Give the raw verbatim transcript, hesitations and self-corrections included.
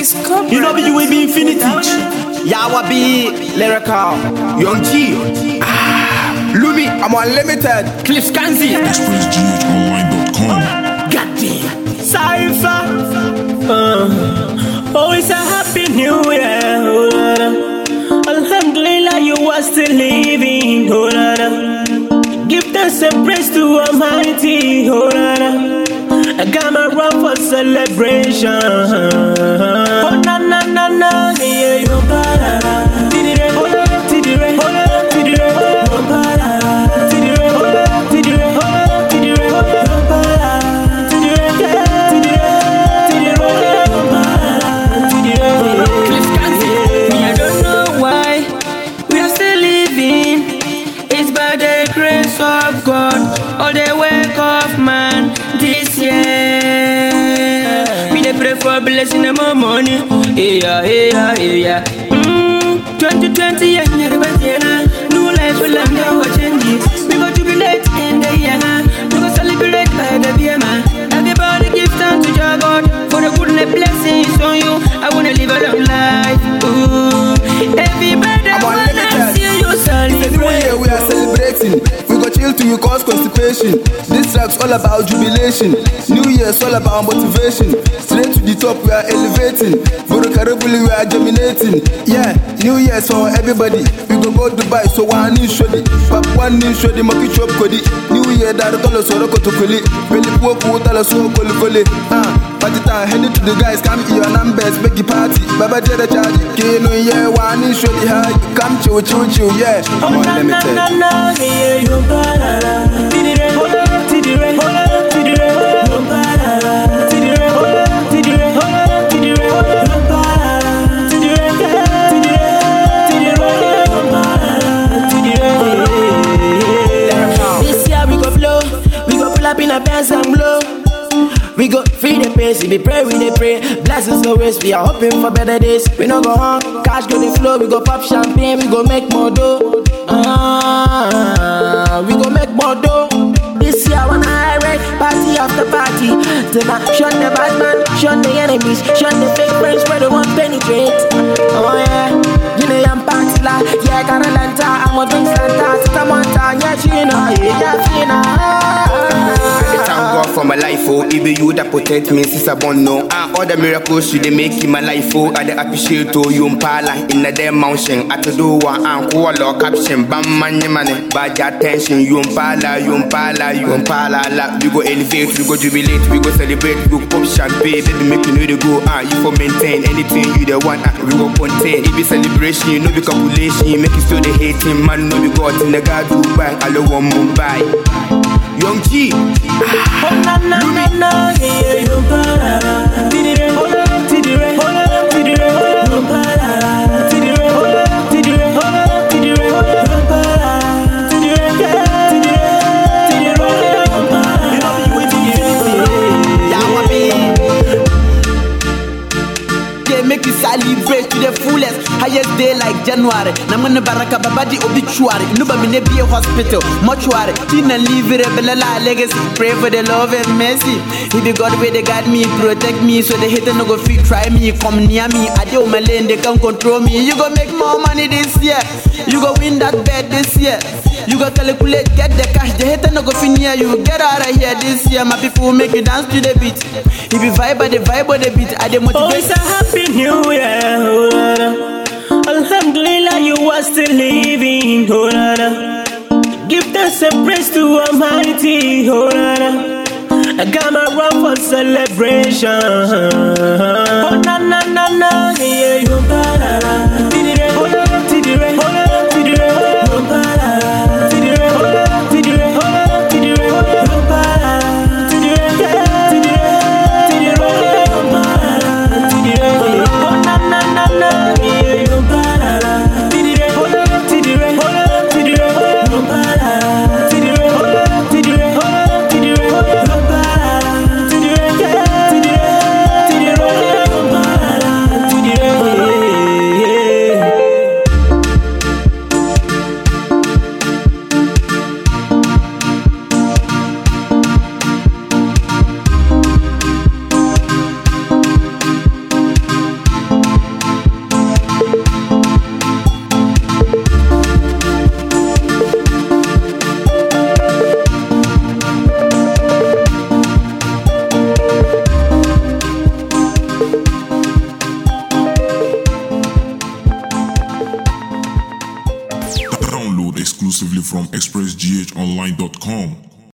You know you will be infinity. Yawa be lyrical. Young G. Ah, Lumi, I'm unlimited. Cliff Kanzi. express g h online dot com. Goddamn. Cypher. Uh, oh, it's a happy new year. Oh, la, la. Alhamdulillah, you are still living. Oh, la, la. Give thanks and praise to Almighty. Oh, la, la. I got my run for celebration. Oh, na na na na. Yeah, you para. Tidire, tidire, tidire, para. Tidire, tidire, tidire, para. Tidire, tidire, tidire, para. I don't know why we are still living. It's by the grace of God, all the work of man. This year, we dey pray for blessing and more money. Yeah, yeah, yeah. Mm, twenty twenty, yeah, never better. New life will end up watching it. We go jubilate in the year. We go celebrate by the beer man. Everybody give thanks to your God for the goodness blessings on you. I wanna live a long life. Ooh, everybody wanna see you celebrate. We are celebrating. We go chill till you cause constipation. This track's all about jubilation. New Year's all about motivation. Straight to the top, we are elevating. Buru Karabuli, we are germinating. Yeah, New Year's for everybody. We go go Dubai, so one new shoddy. Pap one new shoddy, monkey chop kodi. New Year, that all the soro kotokoli. Peli poku, tala so koli koli. Ah, party time, headed to the guys, come here, numbers, make it party. Baba Jeda charge, Kino, yeah, one new shoddy high. Come chill, chill, chill, yeah. I'm unlimited. Na na na, yeah, you para. Tidire, tidire, tidire, para. Tidire, tidire, tidire, para. Tidire, tidire, tidire, para. This year we go flow, we go pull up in a Benz and blow. We go free the pace, we pray, we dey pray. Blessings always, we are hoping for better days. We no go on, cash go the flow. We go pop champagne, we go make more dough. Ah, we go make more dough. This year when I ride, party after party. Take a shun the bad man, shun the enemies, shun the fake friends where they want penetrate. Oh yeah, you know I'm party la, yeah, Carolanta, I'm a drink Santa, Tamanta, yeah, China, yeah, China. Thank God for my life, oh. It be you that protect me since I born, no. Ah, all the miracles you dey make in my life, oh. I dey appreciate oh. You impala in the damn mountain. I to do one and call or caption. Bam man, money, bad attention. You impala, you impala, you impala. La, we go elevate, we go jubilate, we go celebrate, we go pop champagne. Baby, make you know the go. Ah, you for maintain anything you the want. Ah, we go contain. It be celebration, you know be calculation. Make you still the hating, man. No be got in the God Dubai. I love one Mumbai. Young G. Oh na na na na, yeah, you para. Tidire, tidire, tidire, para. Tidire, tidire, tidire, para. Tidire, tidire, tidire, para. Yawa be. They make you celebrate to the fullest. Highest day like January. Namana baraka babadi obituary. Nuba mine be a hospital, mortuary. Tina live rebella legacy. Pray for the love and mercy. He be God where they guide me, protect me, so the hater no go fit try me, come near me. I do my lane, they can't control me. You go make more money this year. You go win that bet this year. You go calculate, get the cash. The hater no go fit near you. Get out of here this year. My people make you dance to the beat. If you vibe by the vibe of the beat, I dey motivate. Oh, it's a happy new year. Oh, la, la. Alhamdulillah, you are still living. Oh, la, la. Give thanks and praise to Almighty. Oh, la, la. I got my run for celebration. Oh na na na na, yeah, you para. Tidire, tidire, tidire, para. Tidire, tidire, tidire, para. Tidire, tidire, tidire, para. Tidire, oh na na na na, yeah, you para. Tidire, tidire, tidire, para. Tidire, tidire, tidire, para. exclusively from express g h online dot com.